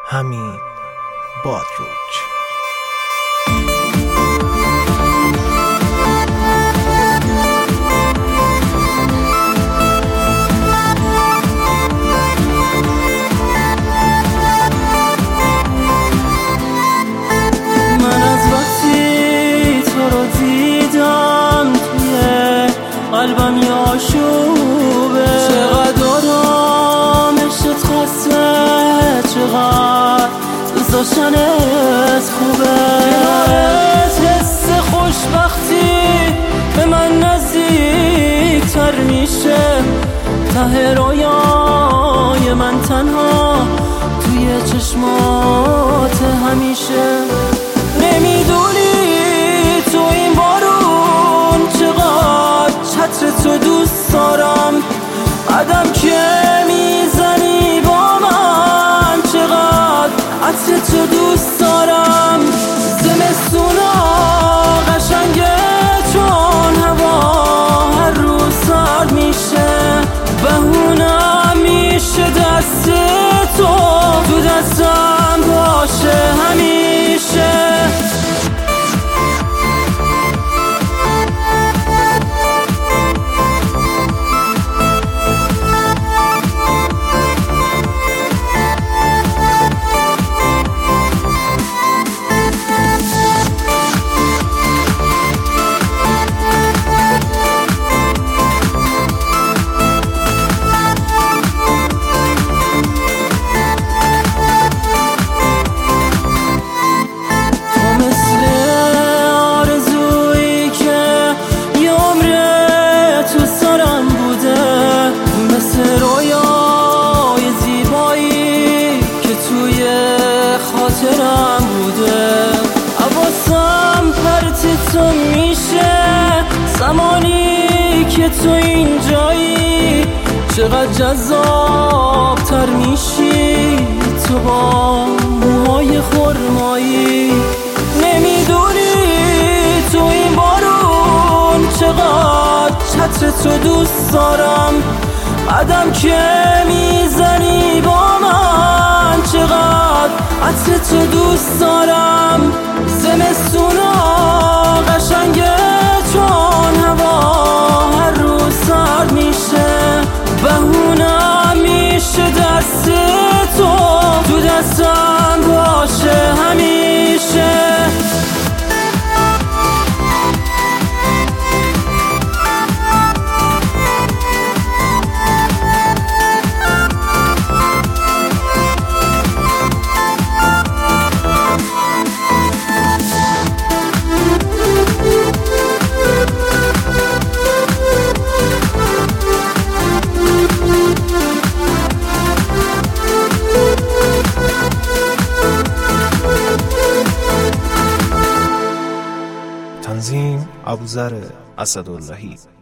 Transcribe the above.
حمید بادروج. من از وقتی تو رو دیدم توی قلبم یه آشوبه، چقدر آرامشت خسته، چقدر دوست داشتنت خوبه. کنارت حس خوشبختی به من نزدیک تر میشه، ته رویای من تنها توی چشمات همیشه. نمیدونی تو این بارون چقدر چتر تو دوست دارم، قدم که میزنی با من چقدر عطر تو دوست دارم. زمستونا قشنگه چون هوا هر روز سرد میشه، بهونم میشه دست تو دستم باشه همیشه. خاطرم بوده حواسم پرت تو میشه، زمانی که تو اینجایی چقدر جذاب تر میشی تو با موهای خرمایی. نمیدونی تو این بارون چقدر چتر تو دوست دارم، قدم که میزنی با من چقدر عطر تو دوست دارم. زمستونا قشنگه چون هوا هر روز سرد میشه، بهونم میشه دست تو دستم باشه همیشه. تنظیم ابوذر اسداللهی.